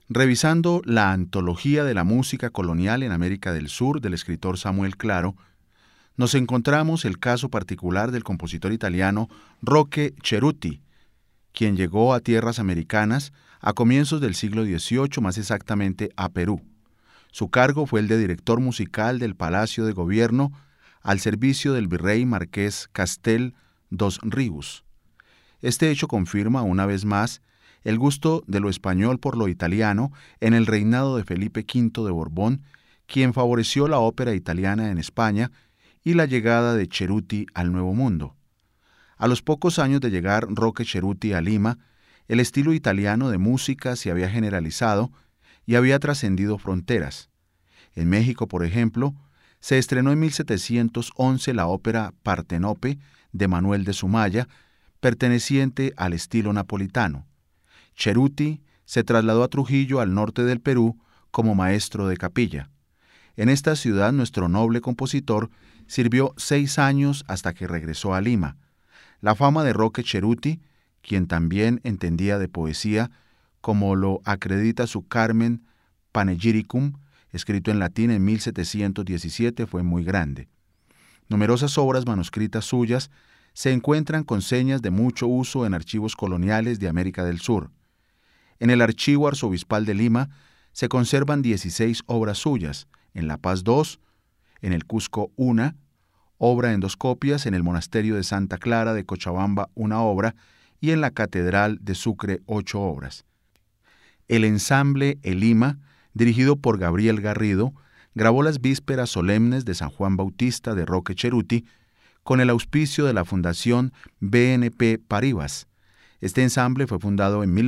Revisando la antología de la música colonial en América del Sur del escritor Samuel Claro, nos encontramos el caso particular del compositor italiano Roque Ceruti, quien llegó a tierras americanas a comienzos del siglo XVIII, más exactamente a Perú. Su cargo fue el de director musical del Palacio de Gobierno al servicio del virrey Marqués Castel dos Rios. Este hecho confirma una vez más el gusto de lo español por lo italiano en el reinado de Felipe V de Borbón, quien favoreció la ópera italiana en España y la llegada de Ceruti al Nuevo Mundo. A los pocos años de llegar Roque Ceruti a Lima, el estilo italiano de música se había generalizado y había trascendido fronteras. En México, por ejemplo, se estrenó en 1711 la ópera Partenope de Manuel de Sumaya, perteneciente al estilo napolitano. Ceruti se trasladó a Trujillo, al norte del Perú, como maestro de capilla. En esta ciudad nuestro noble compositor sirvió 6 años hasta que regresó a Lima. La fama de Roque Ceruti, quien también entendía de poesía, como lo acredita su Carmen Panegyricum, escrito en latín en 1717, fue muy grande. Numerosas obras manuscritas suyas se encuentran con señas de mucho uso en archivos coloniales de América del Sur. En el Archivo Arzobispal de Lima se conservan 16 obras suyas, en La Paz 2, en el Cusco 1, obra en 2 copias, en el Monasterio de Santa Clara de Cochabamba 1 obra y en la Catedral de Sucre 8 obras. El ensamble El Lima, dirigido por Gabriel Garrido, grabó las vísperas solemnes de San Juan Bautista de Roque Ceruti con el auspicio de la Fundación BNP Paribas. Este ensamble fue fundado en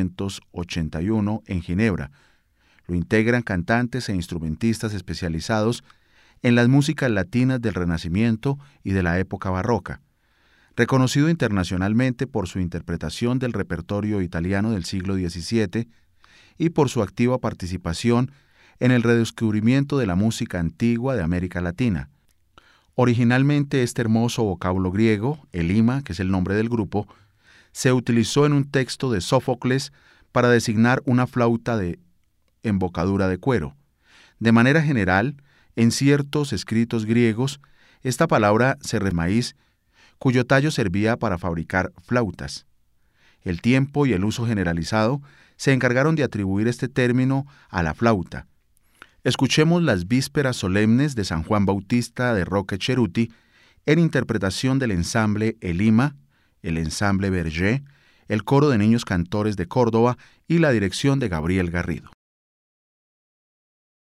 1981 en Ginebra. Lo integran cantantes e instrumentistas especializados en las músicas latinas del Renacimiento y de la época barroca. Reconocido internacionalmente por su interpretación del repertorio italiano del siglo XVII y por su activa participación en el redescubrimiento de la música antigua de América Latina. Originalmente este hermoso vocablo griego, el Lima, que es el nombre del grupo, se utilizó en un texto de Sófocles para designar una flauta de embocadura de cuero. De manera general, en ciertos escritos griegos, esta palabra se refiere al maíz, cuyo tallo servía para fabricar flautas. El tiempo y el uso generalizado se encargaron de atribuir este término a la flauta. Escuchemos las vísperas solemnes de San Juan Bautista de Roque Ceruti en interpretación del ensamble El Lima, el ensamble Berger, el coro de niños cantores de Córdoba y la dirección de Gabriel Garrido.